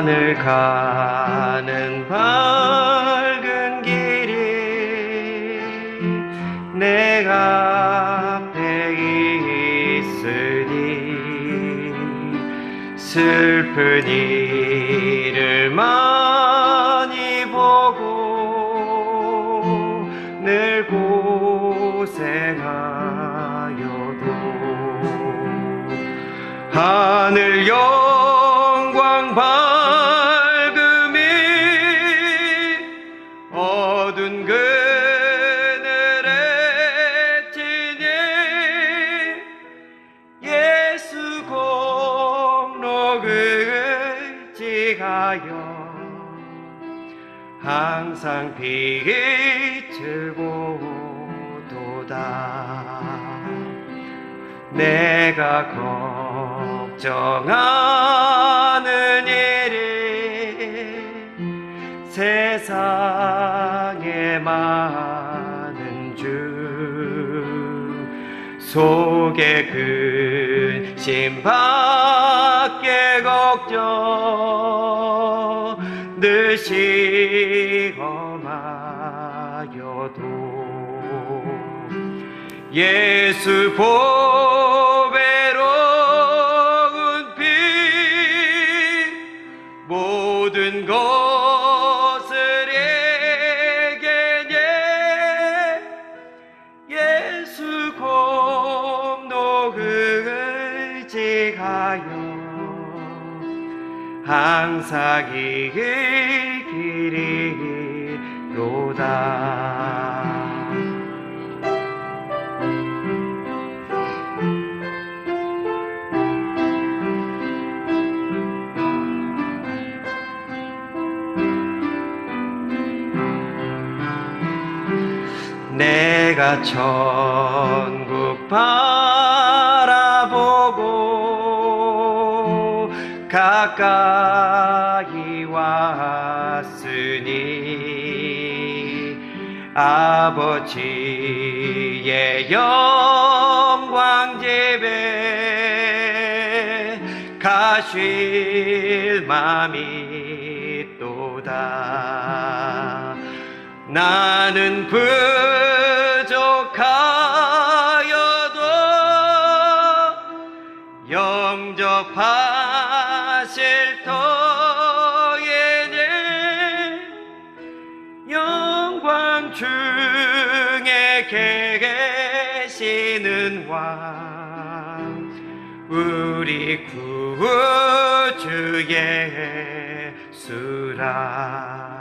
하늘 가는 밝은 길이 내 앞에 있으니 슬픈 일을 많이 보고 늘 고생하여도 하늘 영광 밝음이 어두운 그늘에 지니 예수 공로를 지하여 항상 빛을 보도다. 내가 걱정하는 일이 세상에 많은 주 속에 근심 밖에 걱정 늘 시험하여도 예수 보배로운 피 모든 것을 에게니 예수 공로를 지하여 항상 이 길이로다. 내가 천국 바라보고 가까이 왔으니 아버지의 영광 집에 가실 맘이 또다. 나는 부족하여도 영접하실 터에는 영광 중에 계시는 왕 우리 구주 예수라.